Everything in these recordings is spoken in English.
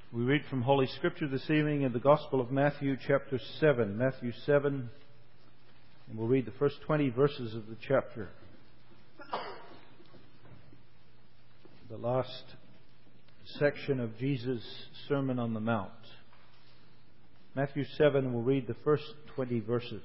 We read from Holy Scripture this evening in the Gospel of Matthew chapter 7. Matthew 7, and we'll read the first 20 verses of the chapter. The last section of Jesus' Sermon on the Mount. Matthew 7, we'll read the first 20 verses.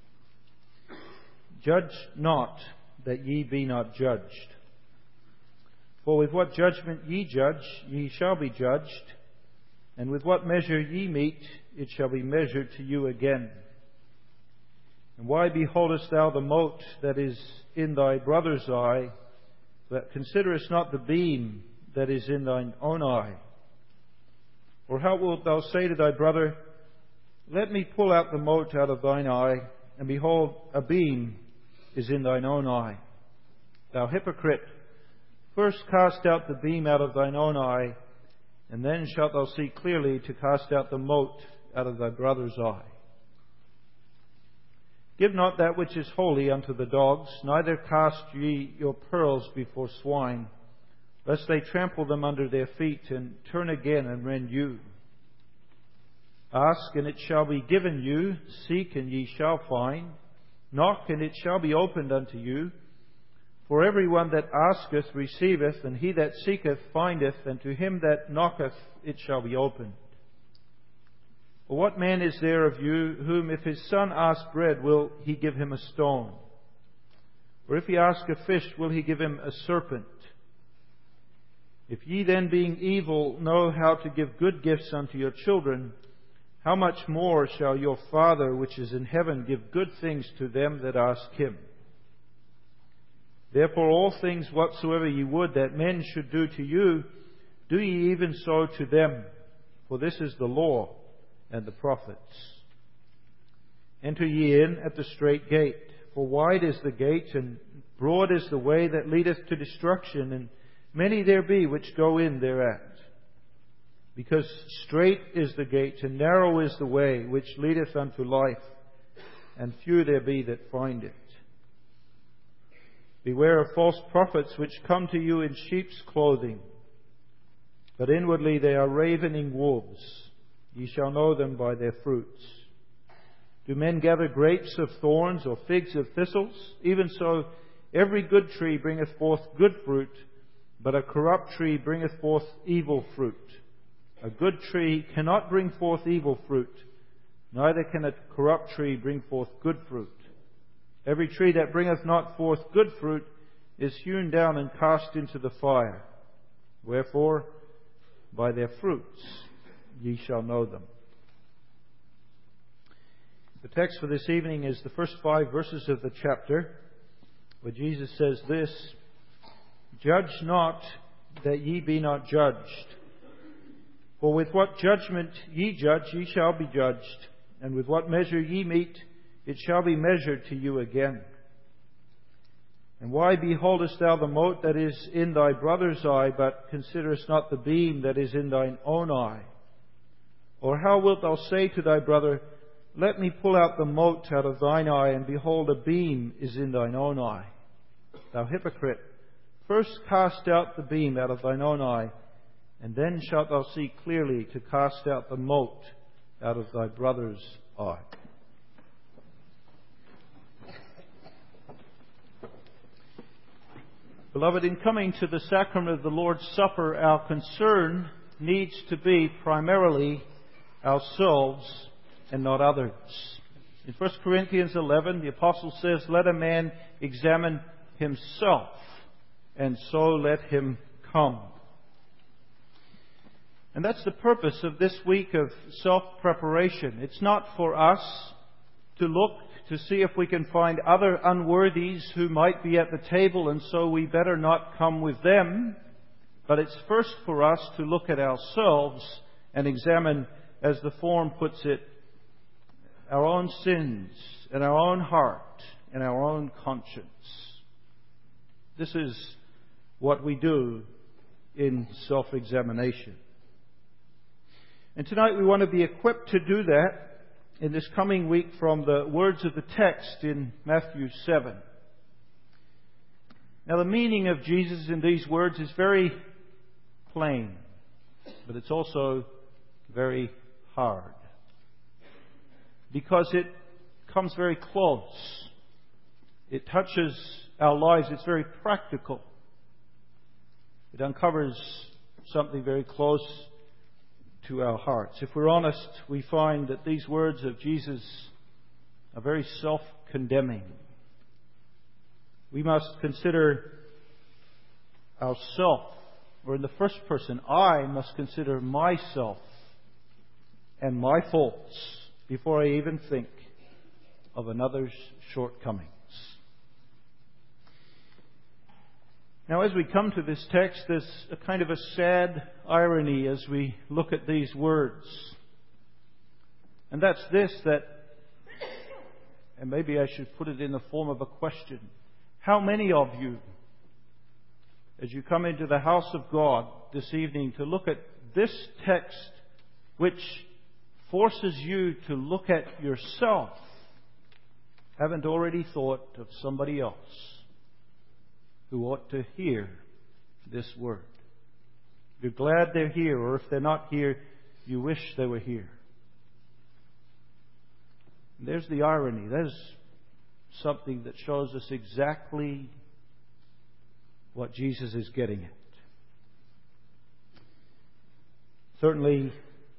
Judge not, that ye be not judged. For with what judgment ye judge, ye shall be judged. And with what measure ye mete, it shall be measured to you again. And why beholdest thou the mote that is in thy brother's eye, but considerest not the beam that is in thine own eye? Or how wilt thou say to thy brother, Let me pull out the mote out of thine eye, and behold, a beam is in thine own eye? Thou hypocrite, first cast out the beam out of thine own eye, and then shalt thou see clearly to cast out the mote out of thy brother's eye. Give not that which is holy unto the dogs, neither cast ye your pearls before swine, lest they trample them under their feet, and turn again and rend you. Ask, and it shall be given you. Seek, and ye shall find. Knock, and it shall be opened unto you. For every one that asketh receiveth, and he that seeketh findeth, and to him that knocketh it shall be opened. For what man is there of you, whom if his son ask bread, will he give him a stone? Or if he ask a fish, will he give him a serpent? If ye then, being evil, know how to give good gifts unto your children, how much more shall your Father which is in heaven give good things to them that ask Him? Therefore all things whatsoever ye would that men should do to you, do ye even so to them. For this is the law and the prophets. Enter ye in at the strait gate. For wide is the gate, and broad is the way that leadeth to destruction, and many there be which go in thereat. Because strait is the gate, and narrow is the way which leadeth unto life, and few there be that find it. Beware of false prophets which come to you in sheep's clothing, but inwardly they are ravening wolves. Ye shall know them by their fruits. Do men gather grapes of thorns or figs of thistles? Even so, every good tree bringeth forth good fruit, but a corrupt tree bringeth forth evil fruit. A good tree cannot bring forth evil fruit, neither can a corrupt tree bring forth good fruit. Every tree that bringeth not forth good fruit is hewn down and cast into the fire. Wherefore, by their fruits ye shall know them. The text for this evening is the first 5 verses of the chapter, where Jesus says this: Judge not, that ye be not judged. For with what judgment ye judge, ye shall be judged, and with what measure ye mete, it shall be measured to you again. And why beholdest thou the mote that is in thy brother's eye, but considerest not the beam that is in thine own eye? Or how wilt thou say to thy brother, Let me pull out the mote out of thine eye, and behold, a beam is in thine own eye? Thou hypocrite, first cast out the beam out of thine own eye, and then shalt thou see clearly to cast out the mote out of thy brother's eye. Beloved, in coming to the sacrament of the Lord's Supper, our concern needs to be primarily ourselves and not others. In 1 Corinthians 11, the Apostle says, Let a man examine himself, and so let him come. And that's the purpose of this week of self-preparation. It's not for us to look to see if we can find other unworthies who might be at the table, and so we better not come with them. But it's first for us to look at ourselves and examine, as the form puts it, our own sins and our own heart and our own conscience. This is what we do in self-examination. And tonight we want to be equipped to do that in this coming week from the words of the text in Matthew 7. Now, the meaning of Jesus in these words is very plain, but it's also very hard. Because it comes very close. It touches our lives. It's very practical. It uncovers something very close to our hearts. If we're honest, we find that these words of Jesus are very self-condemning. We must consider ourselves, or in the first person, I must consider myself and my faults before I even think of another's shortcomings. Now, as we come to this text, there's a kind of a sad irony as we look at these words. And that's this, that, and maybe I should put it in the form of a question. How many of you, as you come into the house of God this evening to look at this text, which forces you to look at yourself, haven't already thought of somebody else who ought to hear this word? You're glad they're here, or if they're not here, you wish they were here. And there's the irony. There's something that shows us exactly what Jesus is getting at. Certainly,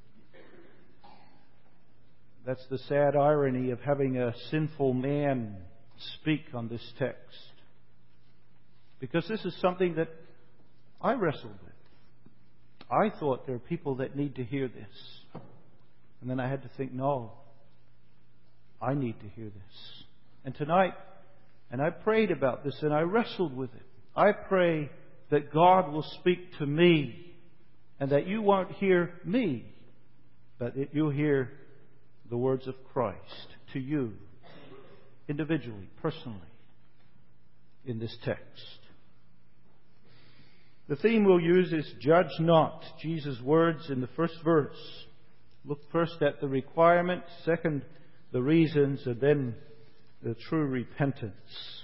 that's the sad irony of having a sinful man speak on this text. Because this is something that I wrestled with. I thought there are people that need to hear this. And then I had to think, no, I need to hear this. And tonight, and I prayed about this and I wrestled with it. I pray that God will speak to me and that you won't hear me, but that you'll hear the words of Christ to you, individually, personally, in this text. The theme we'll use is judge not. Jesus' words in the first verse. Look first at the requirement, second, the reasons, and then the true repentance.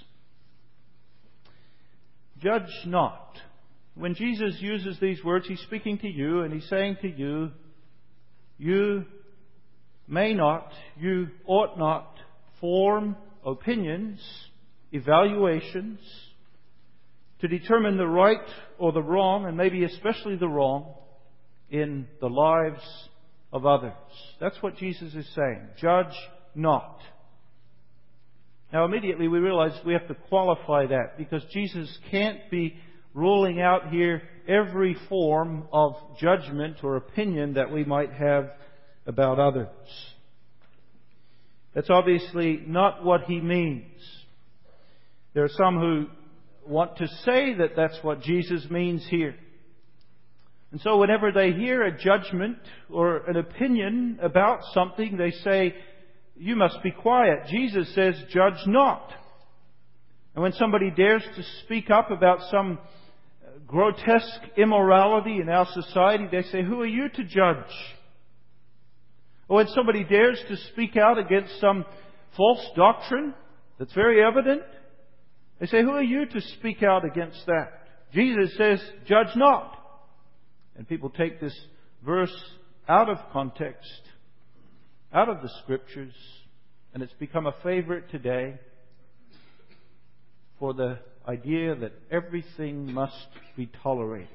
Judge not. When Jesus uses these words, He's speaking to you and He's saying to you, you may not, you ought not form opinions, evaluations, to determine the right or the wrong, and maybe especially the wrong, in the lives of others. That's what Jesus is saying. Judge not. Now immediately we realize we have to qualify that, because Jesus can't be ruling out here every form of judgment or opinion that we might have about others. That's obviously not what He means. There are some who want to say that that's what Jesus means here. And so whenever they hear a judgment or an opinion about something, they say, you must be quiet. Jesus says, judge not. And when somebody dares to speak up about some grotesque immorality in our society, they say, who are you to judge? Or when somebody dares to speak out against some false doctrine that's very evident, they say, who are you to speak out against that? Jesus says, judge not. And people take this verse out of context, out of the Scriptures, and it's become a favorite today for the idea that everything must be tolerated.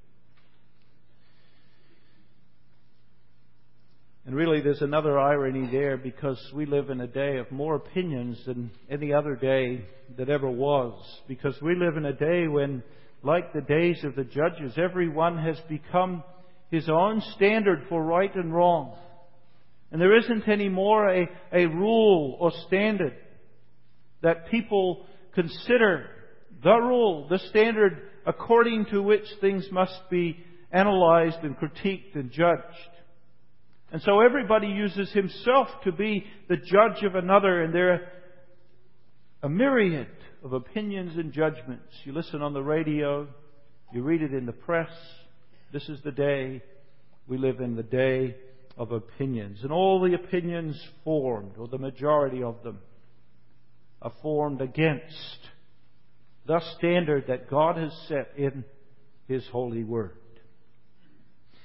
And really there's another irony there, because we live in a day of more opinions than any other day that ever was. Because we live in a day when, like the days of the judges, everyone has become his own standard for right and wrong. And there isn't any more a rule or standard that people consider the rule, the standard according to which things must be analyzed and critiqued and judged. And so everybody uses himself to be the judge of another, and there are a myriad of opinions and judgments. You listen on the radio, you read it in the press. This is the day we live in, the day of opinions. And all the opinions formed, or the majority of them, are formed against the standard that God has set in His holy Word.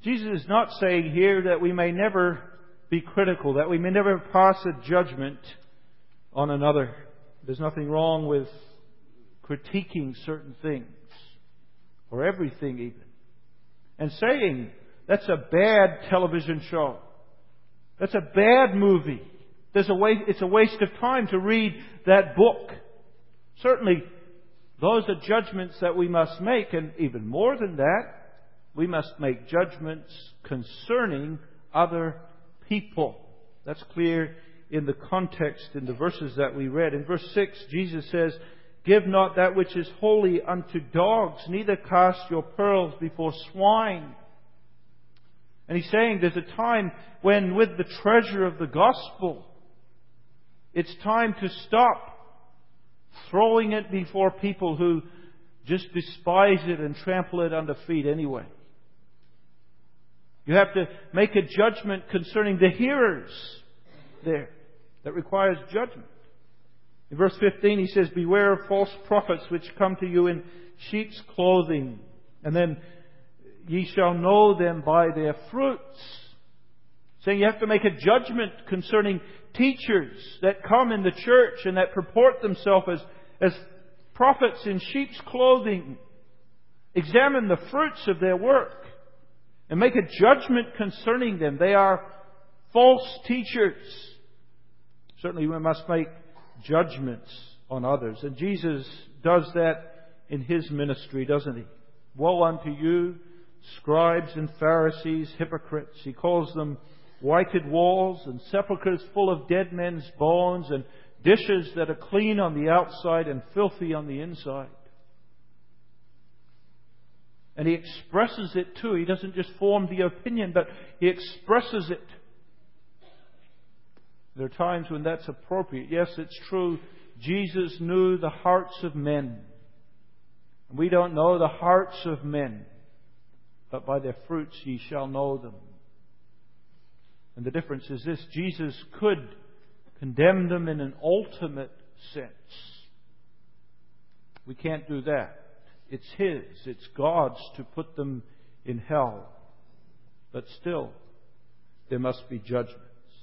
Jesus is not saying here that we may never be critical, that we may never pass a judgment on another. There's nothing wrong with critiquing certain things, or everything even, and saying, that's a bad television show. That's a bad movie. It's a waste of time to read that book. Certainly, those are judgments that we must make, and even more than that, we must make judgments concerning other people. That's clear in the context in the verses that we read. In verse 6, Jesus says, "Give not that which is holy unto dogs, neither cast your pearls before swine." And He's saying there's a time when, with the treasure of the gospel, it's time to stop throwing it before people who just despise it and trample it under feet anyway. You have to make a judgment concerning the hearers there. That requires judgment. In verse 15 He says, "Beware of false prophets which come to you in sheep's clothing. And then, ye shall know them by their fruits." Saying you have to make a judgment concerning teachers that come in the church and that purport themselves as prophets in sheep's clothing. Examine the fruits of their work and make a judgment concerning them. They are false teachers. Certainly we must make judgments on others. And Jesus does that in His ministry, doesn't He? "Woe unto you, scribes and Pharisees, hypocrites." He calls them whited walls and sepulchres full of dead men's bones and dishes that are clean on the outside and filthy on the inside. And He expresses it too. He doesn't just form the opinion, but He expresses it. There are times when that's appropriate. Yes, it's true. Jesus knew the hearts of men. We don't know the hearts of men, but by their fruits ye shall know them. And the difference is this: Jesus could condemn them in an ultimate sense. We can't do that. It's His, it's God's to put them in hell. But still, there must be judgments.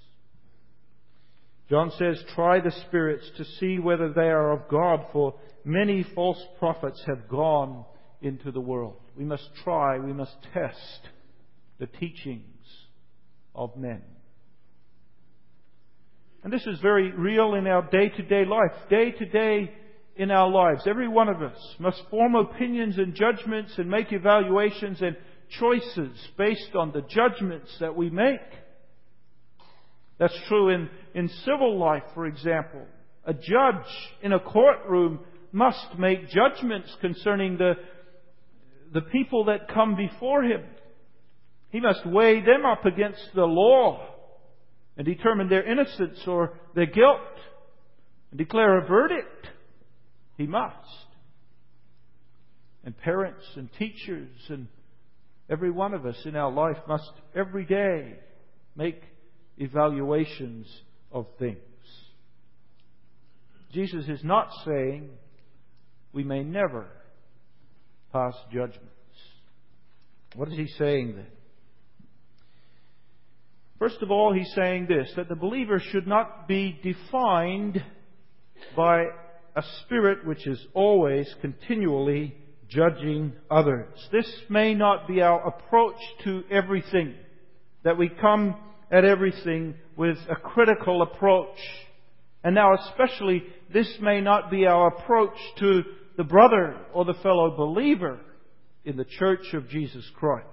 John says, "Try the spirits to see whether they are of God, for many false prophets have gone into the world." We must try, we must test the teachings of men. And this is very real in our day-to-day life. Day-to-day in our lives, every one of us must form opinions and judgments and make evaluations and choices based on the judgments that we make. That's true in civil life, for example. A judge in a courtroom must make judgments concerning the people that come before him. He must weigh them up against the law and determine their innocence or their guilt and declare a verdict. He must. And parents and teachers and every one of us in our life must every day make evaluations of things. Jesus is not saying we may never pass judgments. What is He saying then? First of all, He's saying this, that the believer should not be defined by a spirit which is always continually judging others. This may not be our approach to everything, that we come at everything with a critical approach. And now especially, this may not be our approach to the brother or the fellow believer in the Church of Jesus Christ.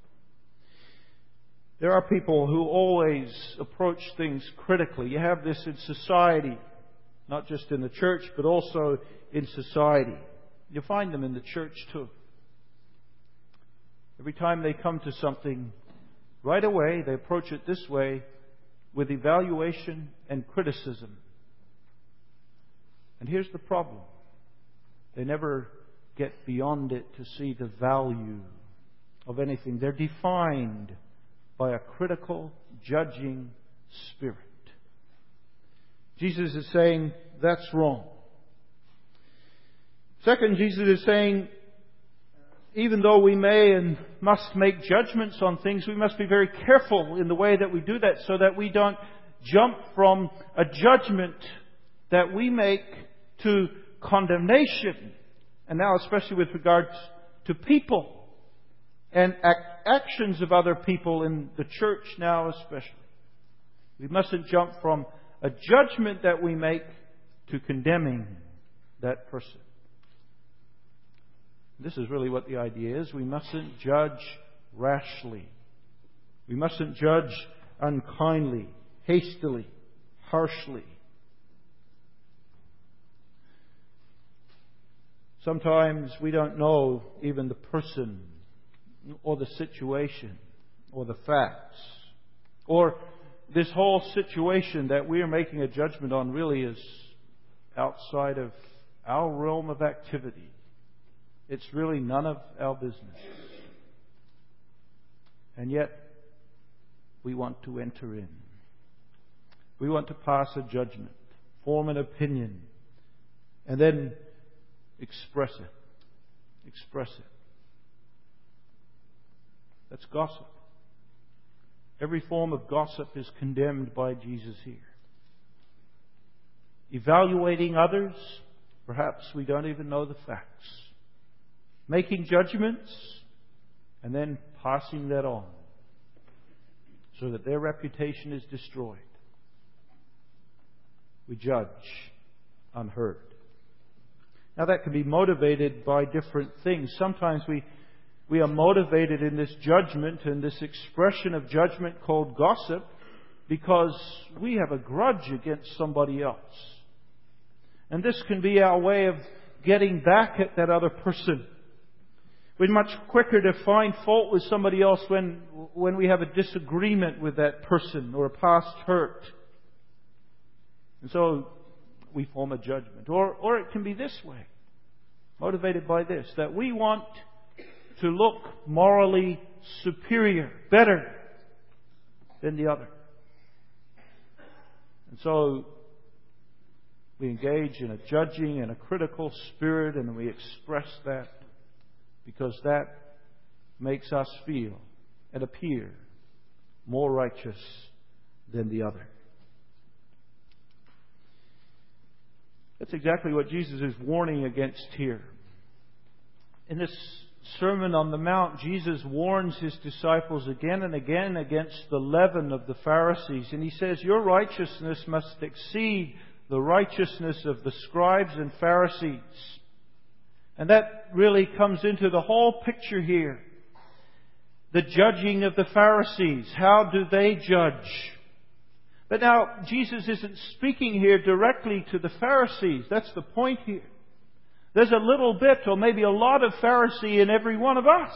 There are people who always approach things critically. You have this in society, not just in the church, but also in society. You find them in the church too. Every time they come to something, right away they approach it this way, with evaluation and criticism. And here's the problem. They never get beyond it to see the value of anything. They're defined by a critical, judging spirit. Jesus is saying that's wrong. Second, Jesus is saying even though we may and must make judgments on things, we must be very careful in the way that we do that so that we don't jump from a judgment that we make to condemnation. And now especially with regards to people and actions of other people in the church now especially. We mustn't jump from a judgment that we make to condemning that person. This is really what the idea is. We mustn't judge rashly. We mustn't judge unkindly, hastily, harshly. Sometimes we don't know even the person or the situation or the facts. Or this whole situation that we are making a judgment on really is outside of our realm of activity. It's really none of our business. And yet, we want to enter in. We want to pass a judgment, form an opinion, and then express it. Express it. That's gossip. Every form of gossip is condemned by Jesus here. Evaluating others, perhaps we don't even know the facts. Making judgments, and then passing that on so that their reputation is destroyed. We judge unheard. Now that can be motivated by different things. Sometimes we are motivated in this judgment and this expression of judgment called gossip because we have a grudge against somebody else. And this can be our way of getting back at that other person. We're much quicker to find fault with somebody else when we have a disagreement with that person or a past hurt. And so we form a judgment. Or it can be this way, motivated by this, that we want to look morally superior, better than the other. And so we engage in a judging and a critical spirit, and we express that because that makes us feel and appear more righteous than the other. That's exactly what Jesus is warning against here. In this Sermon on the Mount, Jesus warns His disciples again and again against the leaven of the Pharisees. And He says, your righteousness must exceed the righteousness of the scribes and Pharisees. And that really comes into the whole picture here. The judging of the Pharisees. How do they judge? But now, Jesus isn't speaking here directly to the Pharisees. That's the point here. There's a little bit, or maybe a lot of Pharisee in every one of us.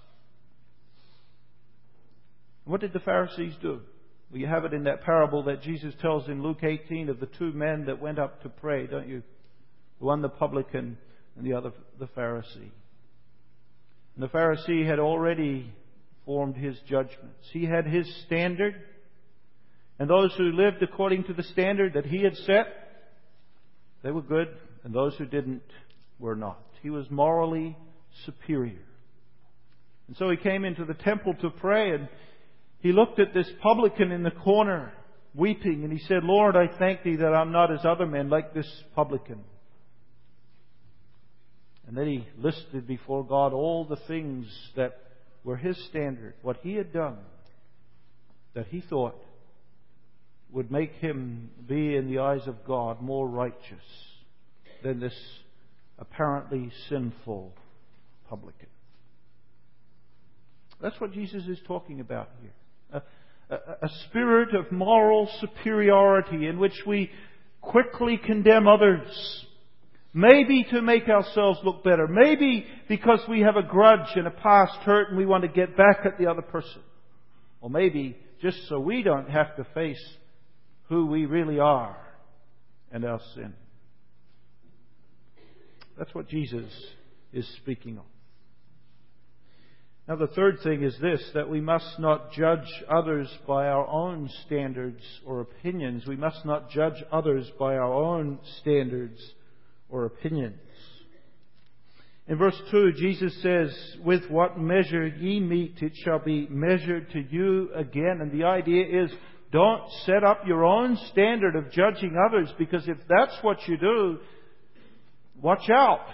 What did the Pharisees do? Well, you have it in that parable that Jesus tells in Luke 18 of the two men that went up to pray, don't you? One the publican and the other the Pharisee. And the Pharisee had already formed his judgments. He had his standard. And those who lived according to the standard that he had set, they were good. And those who didn't were not. He was morally superior. And so he came into the temple to pray, and he looked at this publican in the corner weeping, and he said, Lord, I thank Thee that I'm not as other men, like this publican. And then he listed before God all the things that were his standard, what he had done, that he thought would make him be in the eyes of God more righteous than this apparently sinful publican. That's what Jesus is talking about here. A spirit of moral superiority in which we quickly condemn others. Maybe to make ourselves look better. Maybe because we have a grudge and a past hurt and we want to get back at the other person. Or maybe just so we don't have to face who we really are and our sin. That's what Jesus is speaking of. Now the third thing is this, that we must not judge others by our own standards or opinions. We must not judge others by our own standards or opinions. In verse 2, Jesus says, "With what measure ye mete, it shall be measured to you again." And the idea is, don't set up your own standard of judging others, because if that's what you do, watch out.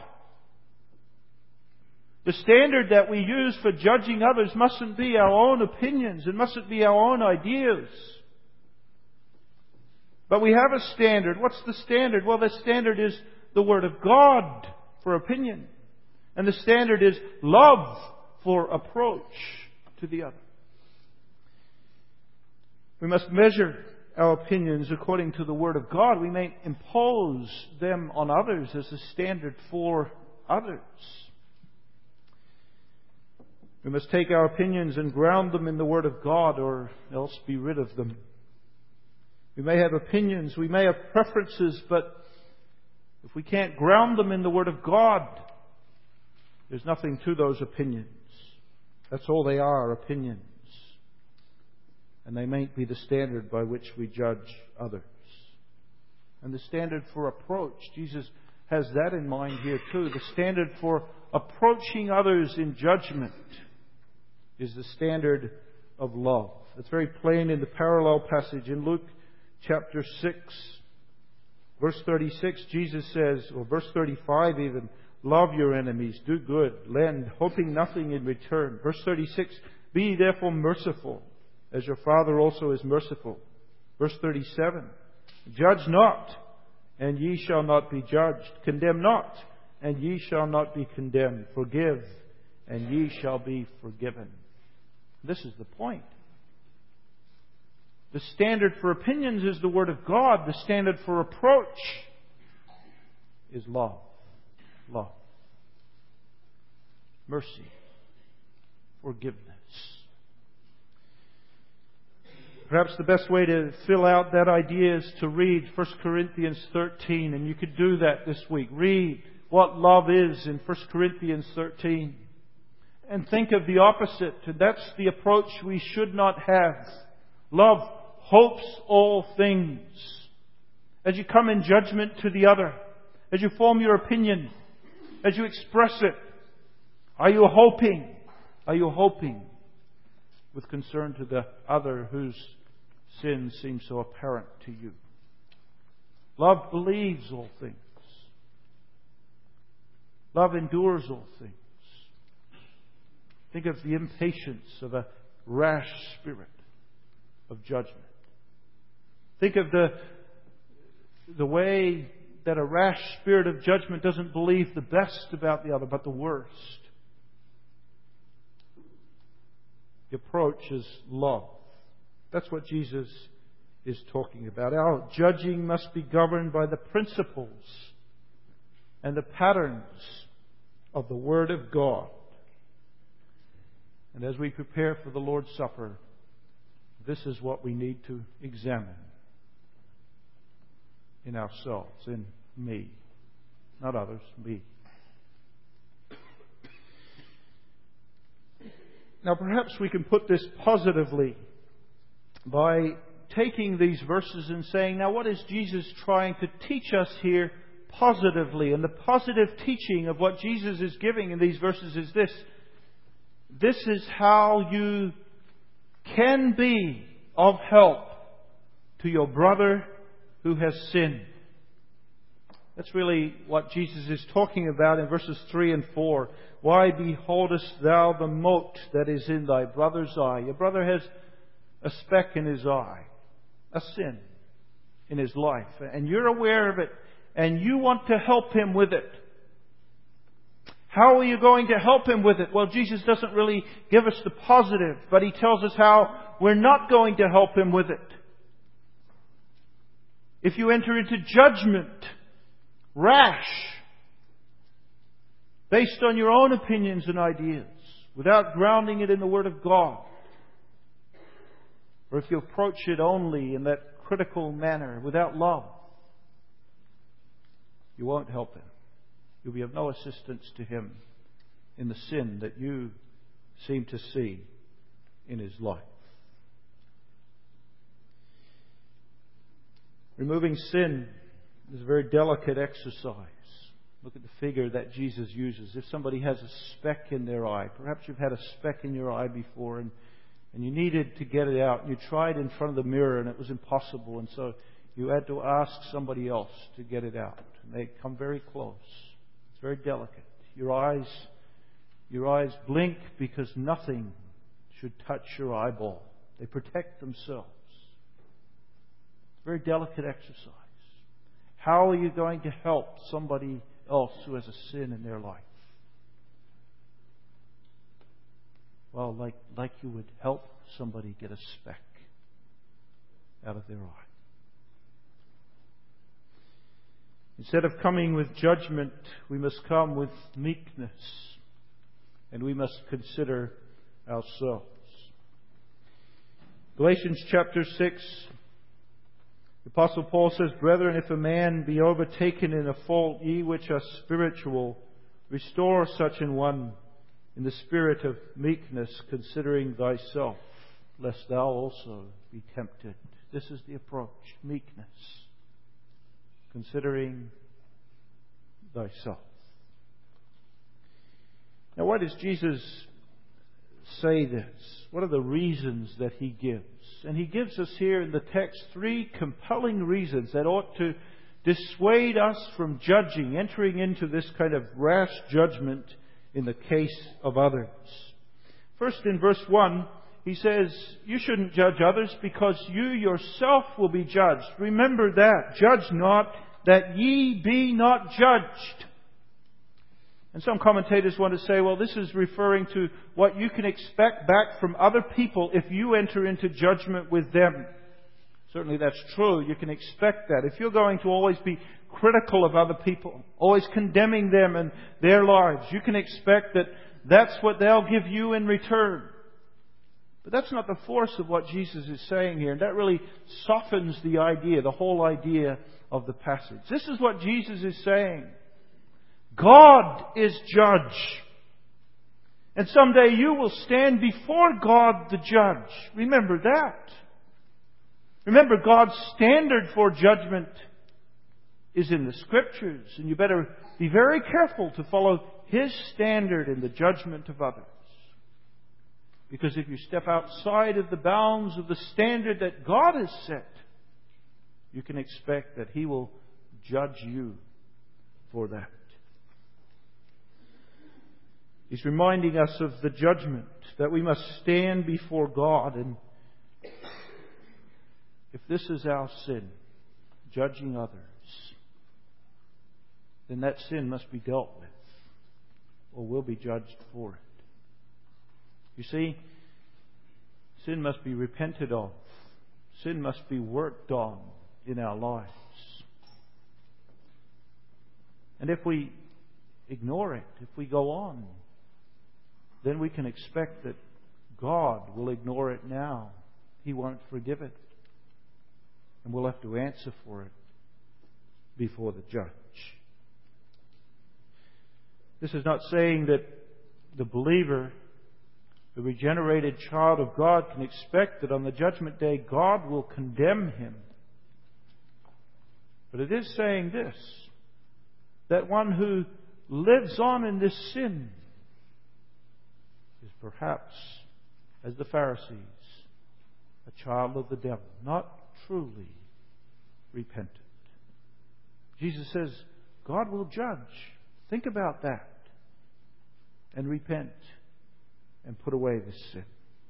The standard that we use for judging others mustn't be our own opinions. It mustn't be our own ideas. But we have a standard. What's the standard? Well, the standard is the Word of God for opinion. And the standard is love for approach to the other. We must measure our opinions according to the Word of God. We may impose them on others as a standard for others. We must take our opinions and ground them in the Word of God, or else be rid of them. We may have opinions, we may have preferences, but if we can't ground them in the Word of God, there's nothing to those opinions. That's all they are, opinions. And they mayn't be the standard by which we judge others. And the standard for approach, Jesus has that in mind here too. The standard for approaching others in judgment is the standard of love. It's very plain in the parallel passage in Luke chapter 6. Verse 36, Jesus says, or verse 35 even, "Love your enemies, do good, lend, hoping nothing in return." Verse 36, "Be ye therefore merciful, as your Father also is merciful." Verse 37, "Judge not, and ye shall not be judged. Condemn not, and ye shall not be condemned. Forgive, and ye shall be forgiven." This is the point. The standard for opinions is the Word of God. The standard for approach is love. Love. Mercy. Forgiveness. Perhaps the best way to fill out that idea is to read 1 Corinthians 13. And you could do that this week. Read what love is in 1 Corinthians 13. And think of the opposite. And that's the approach we should not have. Love hopes all things. As you come in judgment to the other, as you form your opinion, as you express it, are you hoping? Are you hoping with concern to the other whose sin seems so apparent to you? Love believes all things. Love endures all things. Think of the impatience of a rash spirit of judgment. Think of the way that a rash spirit of judgment doesn't believe the best about the other, but the worst. The approach is love. That's what Jesus is talking about. Our judging must be governed by the principles and the patterns of the Word of God. And as we prepare for the Lord's Supper, this is what we need to examine in ourselves, in me. Not others, me. Now perhaps we can put this positively by taking these verses and saying, now what is Jesus trying to teach us here positively? And the positive teaching of what Jesus is giving in these verses is this. This is how you can be of help to your brother who has sinned. That's really what Jesus is talking about in verses 3 and 4. "Why beholdest thou the mote that is in thy brother's eye?" Your brother has a speck in his eye, a sin in his life, and you're aware of it, and you want to help him with it. How are you going to help him with it? Well, Jesus doesn't really give us the positive, but He tells us how we're not going to help him with it. If you enter into judgment, rash, based on your own opinions and ideas, without grounding it in the Word of God, or if you approach it only in that critical manner, without love, you won't help him. You'll be of no assistance to him in the sin that you seem to see in his life. Removing sin is a very delicate exercise. Look at the figure that Jesus uses. If somebody has a speck in their eye, perhaps you've had a speck in your eye before and you needed to get it out. You tried in front of the mirror and it was impossible. And so you had to ask somebody else to get it out. And they come very close. It's very delicate. Your eyes blink because nothing should touch your eyeball. They protect themselves. It's a very delicate exercise. How are you going to help somebody else who has a sin in their life? Well, like you would help somebody get a speck out of their eye. Instead of coming with judgment, we must come with meekness. And we must consider ourselves. Galatians chapter 6, the Apostle Paul says, "Brethren, if a man be overtaken in a fault, ye which are spiritual, restore such an one in the spirit of meekness, considering thyself, lest thou also be tempted." This is the approach, meekness, considering thyself. Now, why does Jesus say this? What are the reasons that He gives? And He gives us here in the text 3 compelling reasons that ought to dissuade us from judging, entering into this kind of rash judgment in the case of others. First, in verse 1, He says, you shouldn't judge others because you yourself will be judged. Remember that. Judge not, that ye be not judged. And some commentators want to say, well, this is referring to what you can expect back from other people if you enter into judgment with them. Certainly that's true. You can expect that. If you're going to always be critical of other people, always condemning them and their lives, you can expect that that's what they'll give you in return. But that's not the force of what Jesus is saying here. And that really softens the idea, the whole idea of the passage. This is what Jesus is saying. God is judge. And someday you will stand before God the judge. Remember that. Remember, God's standard for judgment is in the Scriptures. And you better be very careful to follow His standard in the judgment of others. Because if you step outside of the bounds of the standard that God has set, you can expect that He will judge you for that. He's reminding us of the judgment, that we must stand before God. And if this is our sin, judging others, then that sin must be dealt with, or we'll be judged for it. You see, sin must be repented of. Sin must be worked on in our lives. And if we ignore it, if we go on, then we can expect that God will ignore it now. He won't forgive it. And we'll have to answer for it before the judge. This is not saying that the believer, the regenerated child of God, can expect that on the judgment day God will condemn him. But it is saying this, that one who lives on in this sin is perhaps, as the Pharisees, a child of the devil, not truly repentant. Jesus says, God will judge. Think about that. And repent and put away this sin.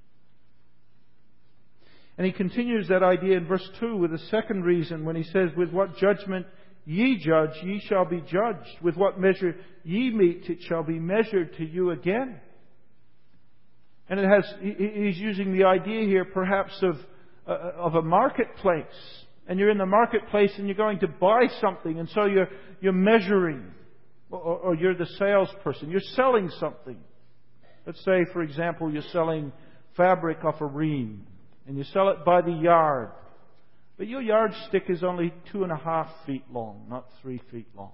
And he continues that idea in verse 2 with a second reason when he says, with what judgment ye judge, ye shall be judged. With what measure ye mete, it shall be measured to you again. And he's using the idea here perhaps of a marketplace. And you're in the marketplace and you're going to buy something. And so you're measuring. Or you're the salesperson. You're selling something. Let's say, for example, you're selling fabric off a ream. And you sell it by the yard. But your yardstick is only 2.5 feet long, not 3 feet long.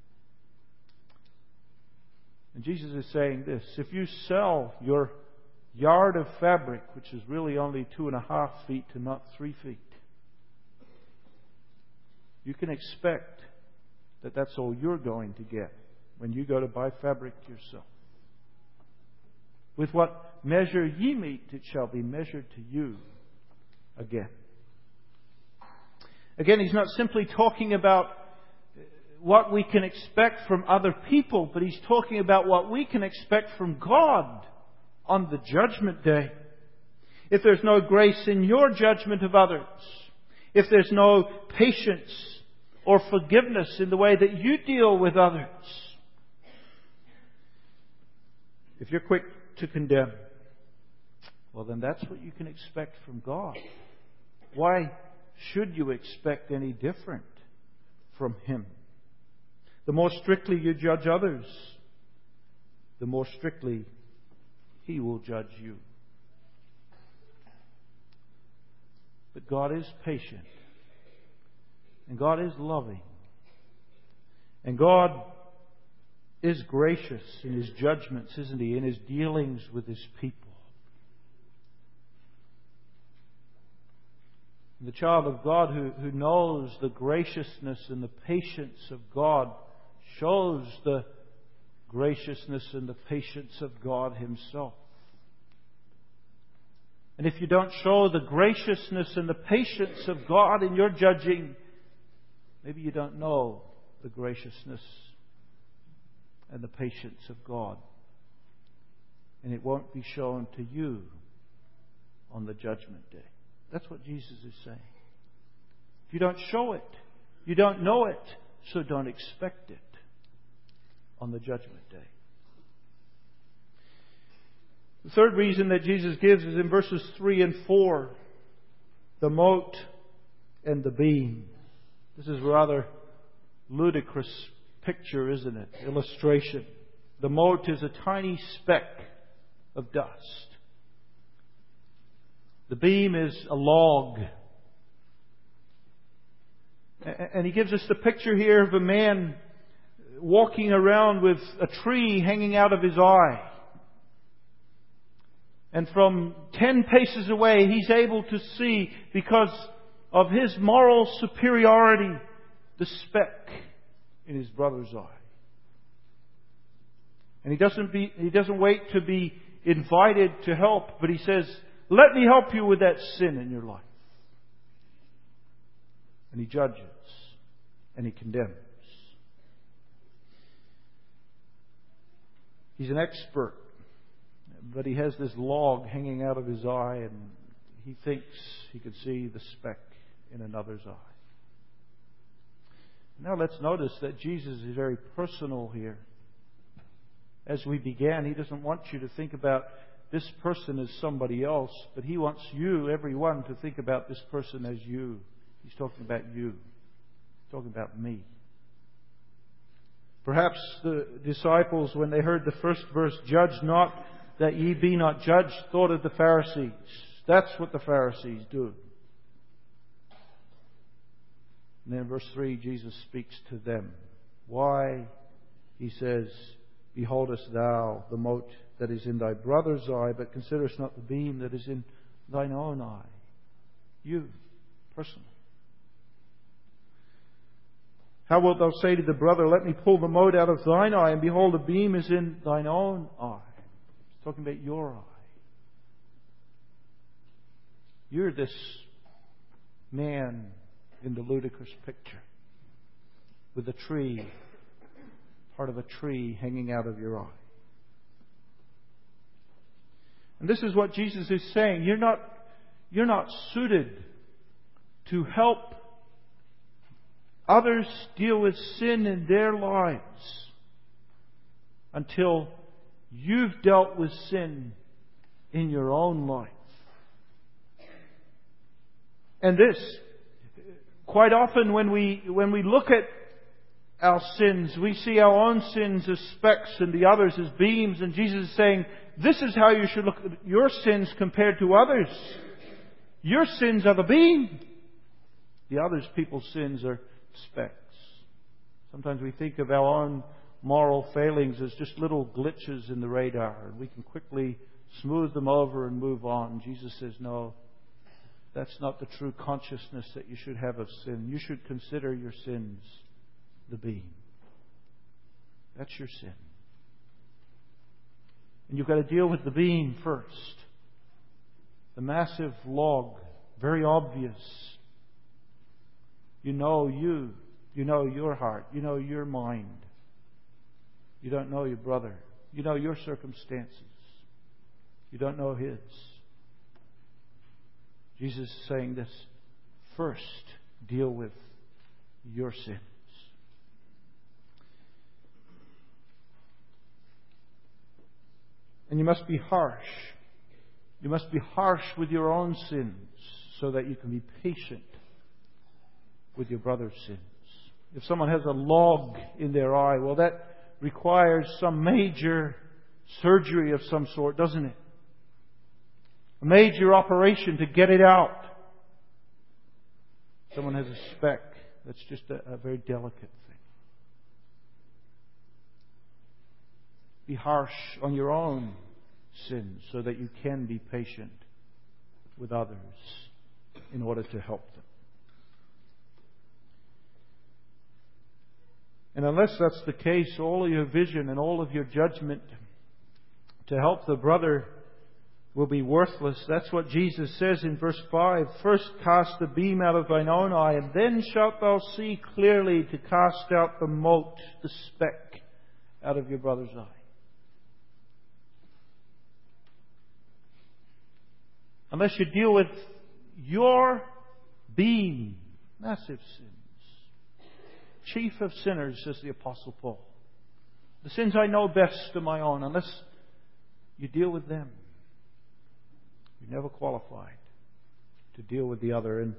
And Jesus is saying this. If you sell your yard of fabric, which is really only 2.5 feet to not 3 feet, you can expect that that's all you're going to get when you go to buy fabric yourself. With what measure ye mete, it shall be measured to you again. Again, he's not simply talking about what we can expect from other people, but he's talking about what we can expect from God on the judgment day. If there's no grace in your judgment of others, if there's no patience or forgiveness in the way that you deal with others, if you're quick to condemn, well, then that's what you can expect from God. Why should you expect any different from Him? The more strictly you judge others, the more strictly He will judge you. But God is patient, and God is loving, and God is gracious in His judgments, isn't He, in His dealings with His people. The child of God who knows the graciousness and the patience of God shows the graciousness and the patience of God Himself. And if you don't show the graciousness and the patience of God in your judging, maybe you don't know the graciousness and the patience of God. And it won't be shown to you on the judgment day. That's what Jesus is saying. If you don't show it, you don't know it, so don't expect it on the judgment day. The third reason that Jesus gives is in verses 3 and 4. The mote and the beam. This is a rather ludicrous picture, isn't it? Illustration. The mote is a tiny speck of dust. The beam is a log. And he gives us the picture here of a man walking around with a tree hanging out of his eye. And from 10 paces away, he's able to see, because of his moral superiority, the speck in his brother's eye. And he doesn't wait to be invited to help, but he says, "Let me help you with that sin in your life." And he judges and he condemns. He's an expert, but he has this log hanging out of his eye, and he thinks he could see the speck in another's eye. Now let's notice that Jesus is very personal here. As we began, He doesn't want you to think about this person as somebody else, but He wants you, everyone, to think about this person as you. He's talking about you. He's talking about me. Perhaps the disciples, when they heard the first verse, "Judge not that ye be not judged," thought of the Pharisees. That's what the Pharisees do. And then in verse 3, Jesus speaks to them. Why? He says, "Beholdest thou the mote that is in thy brother's eye, but considerest not the beam that is in thine own eye?" You, personally. "How wilt thou say to the brother, Let me pull the mote out of thine eye, and behold, the beam is in thine own eye?" He's talking about your eye. You're this man in the ludicrous picture with a tree, part of a tree hanging out of your eye. And this is what Jesus is saying. You're not suited to help others deal with sin in their lives until you've dealt with sin in your own life. And this, quite often when we look at our sins, we see our own sins as specks and the others as beams. And Jesus is saying, this is how you should look at your sins compared to others. Your sins are the beam. The others people's sins are specks. Sometimes we think of our own moral failings as just little glitches in the radar, and we can quickly smooth them over and move on. Jesus says, no, that's not the true consciousness that you should have of sin. You should consider your sins the beam. That's your sin. And you've got to deal with the beam first. The massive log, very obvious. You know you. You know your heart. You know your mind. You don't know your brother. You know your circumstances. You don't know his. Jesus is saying this. First, deal with your sins. And you must be harsh. You must be harsh with your own sins so that you can be patient with your brother's sins. If someone has a log in their eye, well, that requires some major surgery of some sort, doesn't it? A major operation to get it out. Someone has a speck. That's just a very delicate thing. Be harsh on your own sins so that you can be patient with others in order to help them. And unless that's the case, all of your vision and all of your judgment to help the brother will be worthless. That's what Jesus says in verse 5. First cast the beam out of thine own eye, and then shalt thou see clearly to cast out the mote, the speck, out of your brother's eye. Unless you deal with your beam, massive sins. Chief of sinners, says the Apostle Paul. The sins I know best are my own. Unless you deal with them, you're never qualified to deal with the other. And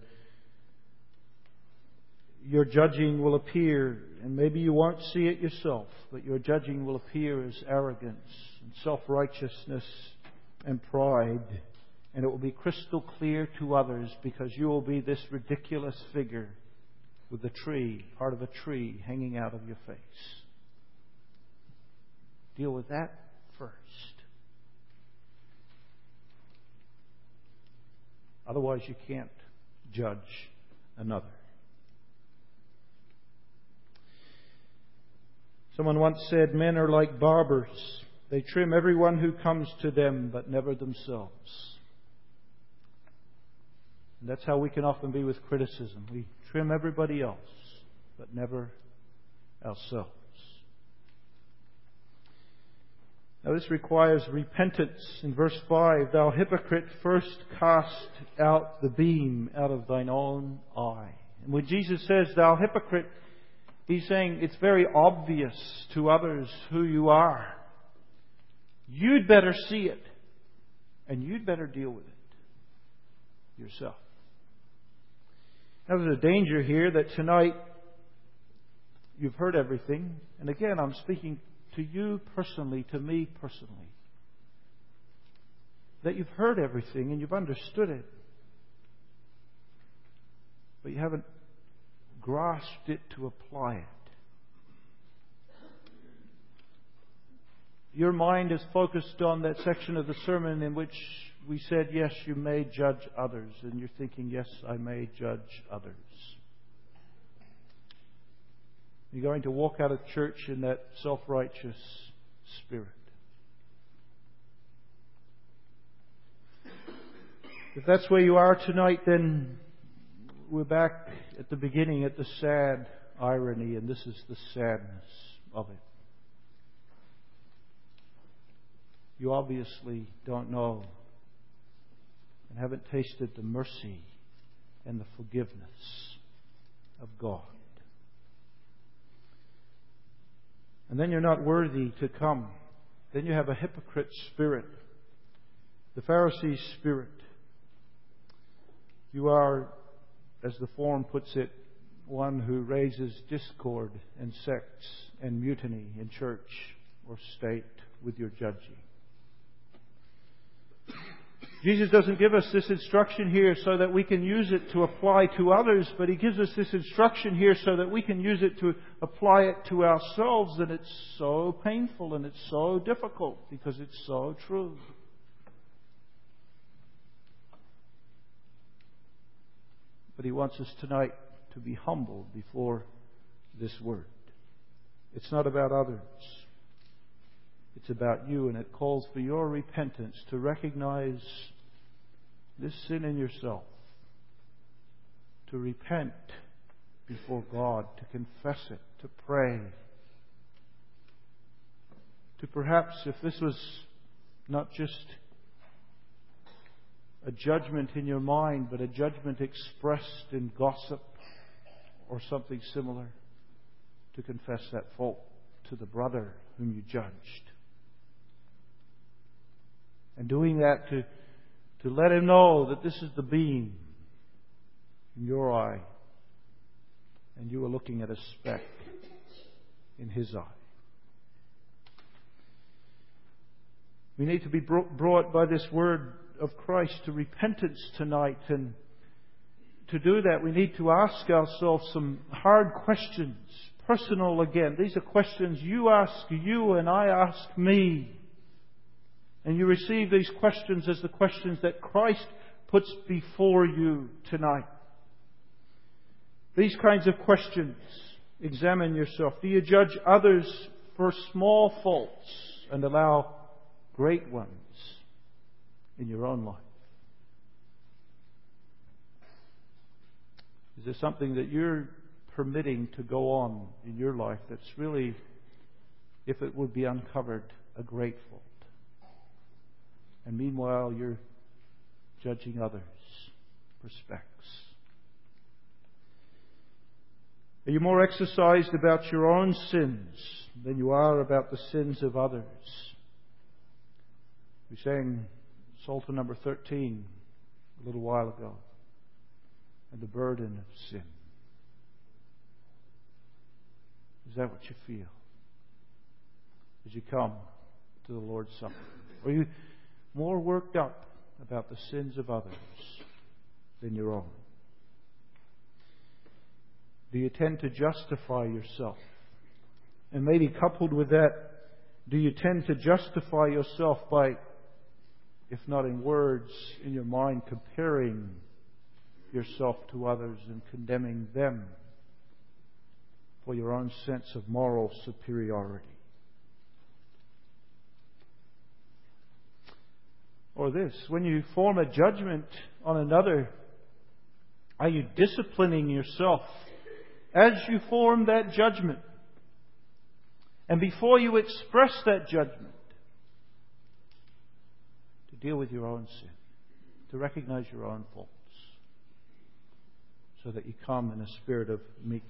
your judging will appear, and maybe you won't see it yourself, but your judging will appear as arrogance and self-righteousness and pride. And it will be crystal clear to others because you will be this ridiculous figure with the tree, part of a tree, hanging out of your face. Deal with that first. Otherwise, you can't judge another. Someone once said, men are like barbers. They trim everyone who comes to them, but never themselves. And that's how we can often be with criticism. We trim everybody else, but never ourselves. Now this requires repentance. In verse 5, thou hypocrite, first cast out the beam out of thine own eye. And when Jesus says, thou hypocrite, He's saying it's very obvious to others who you are. You'd better see it, and you'd better deal with it yourself. Now there's a danger here that tonight you've heard everything. And again, I'm speaking to you personally, to me personally. That you've heard everything and you've understood it. But you haven't grasped it to apply it. Your mind is focused on that section of the sermon in which we said, yes, you may judge others. And you're thinking, yes, I may judge others. You're going to walk out of church in that self-righteous spirit. If that's where you are tonight, then we're back at the beginning at the sad irony, and this is the sadness of it. You obviously don't know and haven't tasted the mercy and the forgiveness of God. And then you're not worthy to come. Then you have a hypocrite spirit, the Pharisee spirit. You are, as the form puts it, one who raises discord and sects and mutiny in church or state with your judging. Jesus doesn't give us this instruction here so that we can use it to apply to others, but He gives us this instruction here so that we can use it to apply it to ourselves. And it's so painful and it's so difficult because it's so true. But He wants us tonight to be humbled before this Word. It's not about others. It's about you, and it calls for your repentance to recognize this sin in yourself, to repent before God, to confess it, to pray, to perhaps, if this was not just a judgment in your mind, but a judgment expressed in gossip or something similar, to confess that fault to the brother whom you judged. And doing that to let him know that this is the beam in your eye, and you are looking at a speck in his eye. We need to be brought by this word of Christ to repentance tonight, and to do that we need to ask ourselves some hard questions, personal again. These are questions you ask you and I ask me. And you receive these questions as the questions that Christ puts before you tonight. These kinds of questions. Examine yourself. Do you judge others for small faults and allow great ones in your own life? Is there something that you're permitting to go on in your life that's really, if it would be uncovered, a great fault? And meanwhile, you're judging others for specks. Are you more exercised about your own sins than you are about the sins of others? We sang Psalter number 13 a little while ago, and the burden of sin. Is that what you feel as you come to the Lord's Supper? Or are you more worked up about the sins of others than your own? Do you tend to justify yourself? And maybe coupled with that, do you tend to justify yourself by, if not in words, in your mind, comparing yourself to others and condemning them for your own sense of moral superiority? Or this, when you form a judgment on another, are you disciplining yourself as you form that judgment? And before you express that judgment, to deal with your own sin, to recognize your own faults, so that you come in a spirit of meekness.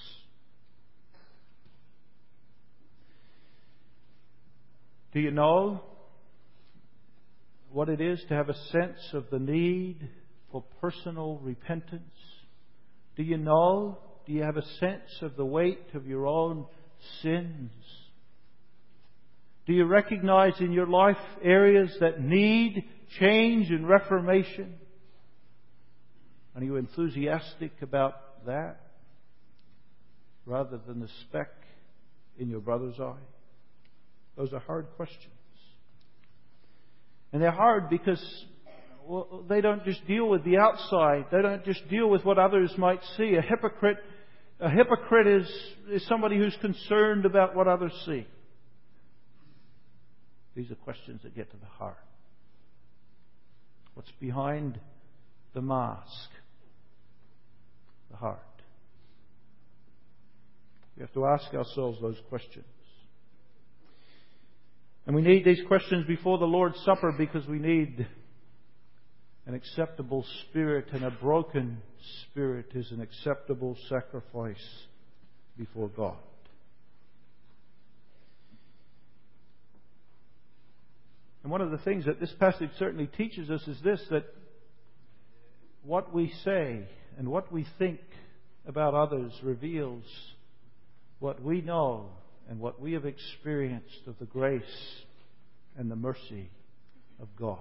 Do you know what it is to have a sense of the need for personal repentance? Do you know? Do you have a sense of the weight of your own sins? Do you recognize in your life areas that need change and reformation? Are you enthusiastic about that rather than the speck in your brother's eye? Those are hard questions. And they're hard because they don't just deal with the outside. They don't just deal with what others might see. A hypocrite is somebody who's concerned about what others see. These are questions that get to the heart. What's behind the mask? The heart. We have to ask ourselves those questions. And we need these questions before the Lord's Supper because we need an acceptable spirit, and a broken spirit is an acceptable sacrifice before God. And one of the things that this passage certainly teaches us is this, that what we say and what we think about others reveals what we know and what we have experienced of the grace and the mercy of God.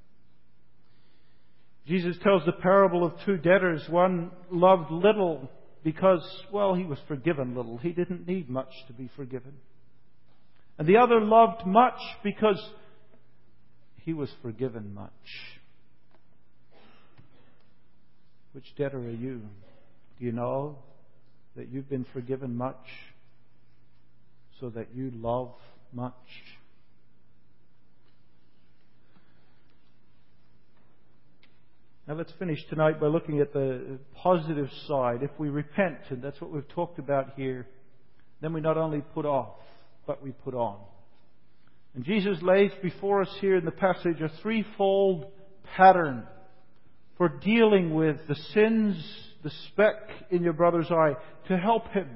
Jesus tells the parable of two debtors. One loved little because, well, he was forgiven little. He didn't need much to be forgiven. And the other loved much because he was forgiven much. Which debtor are you? Do you know that you've been forgiven much? so that you love much? Now let's finish tonight by looking at the positive side. If we repent, and that's what we've talked about here, then we not only put off, but we put on. And Jesus lays before us here in the passage a threefold pattern for dealing with the sins, the speck in your brother's eye, to help him.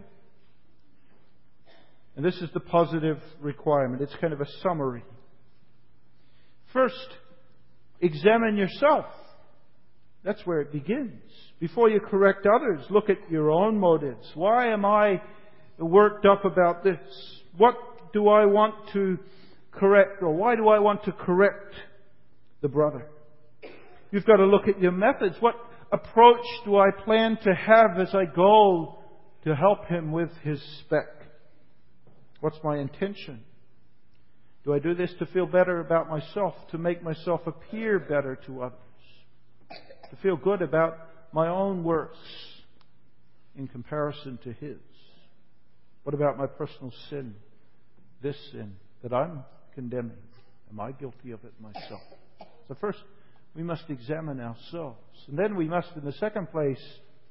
And this is the positive requirement. It's kind of a summary. First, examine yourself. That's where it begins. Before you correct others, look at your own motives. Why am I worked up about this? What do I want to correct? Or why do I want to correct the brother? You've got to look at your methods. What approach do I plan to have as I go to help him with his speck? What's my intention? Do I do this to feel better about myself, to make myself appear better to others, to feel good about my own works in comparison to his? What about my personal sin, this sin that I'm condemning? Am I guilty of it myself? So first, we must examine ourselves. And then we must, in the second place,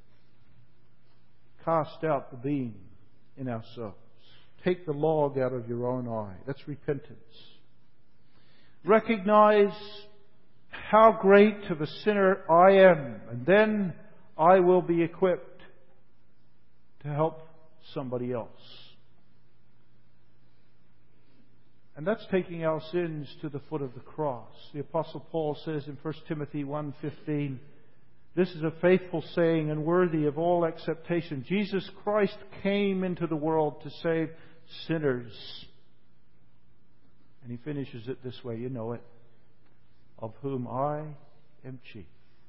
cast out the beam in ourselves. Take the log out of your own eye. That's repentance. Recognize how great of a sinner I am, and then I will be equipped to help somebody else. And that's taking our sins to the foot of the cross. The Apostle Paul says in 1 Timothy 1:15, this is a faithful saying and worthy of all acceptation. Jesus Christ came into the world to save sinners. And he finishes it this way, you know it, of whom I am chief.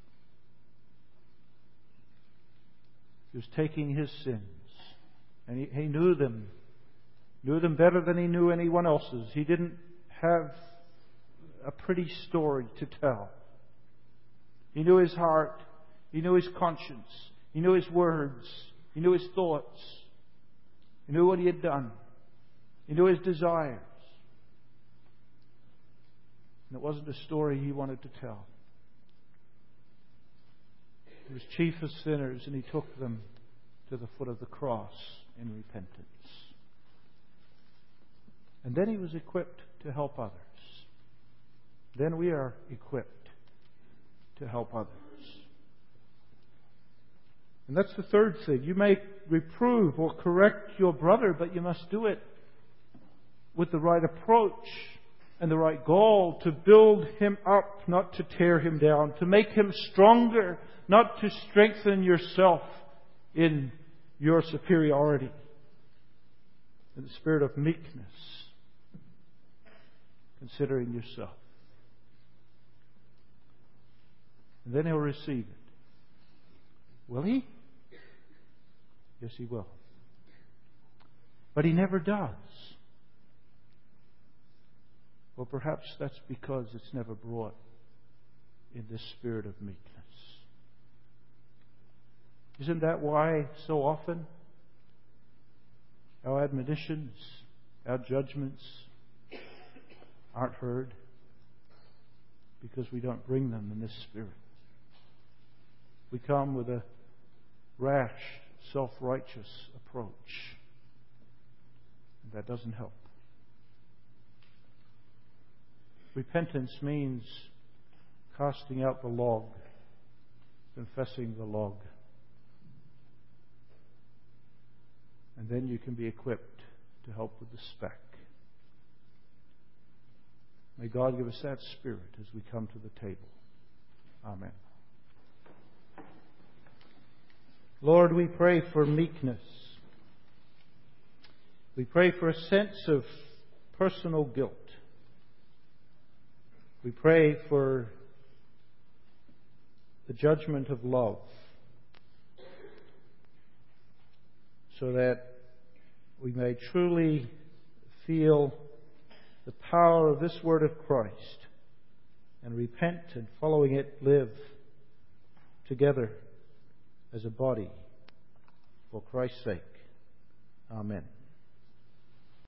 He was taking his sins, and he knew them better than he knew anyone else's. He didn't have a pretty story to tell. He knew his heart. He knew his conscience. He knew his words. He knew his thoughts. He knew what he had done. He knew his desires. And it wasn't a story he wanted to tell. He was chief of sinners, and he took them to the foot of the cross in repentance. And then he was equipped to help others. Then we are equipped to help others. And that's the third thing. You may reprove or correct your brother, but you must do it with the right approach and the right goal, to build him up, not to tear him down, to make him stronger, not to strengthen yourself in your superiority. In the spirit of meekness, considering yourself. And then he'll receive it. Will he? Yes, he will. But he never does. Well, perhaps that's because it's never brought in this spirit of meekness. Isn't that why so often our admonitions, our judgments aren't heard? Because we don't bring them in this spirit. We come with a rash, self-righteous approach. And that doesn't help. Repentance means casting out the log, confessing the log. And then you can be equipped to help with the speck. May God give us that spirit as we come to the table. Amen. Lord, we pray for meekness. We pray for a sense of personal guilt. We pray for the judgment of love, so that we may truly feel the power of this word of Christ and repent, and following it live together as a body for Christ's sake. Amen.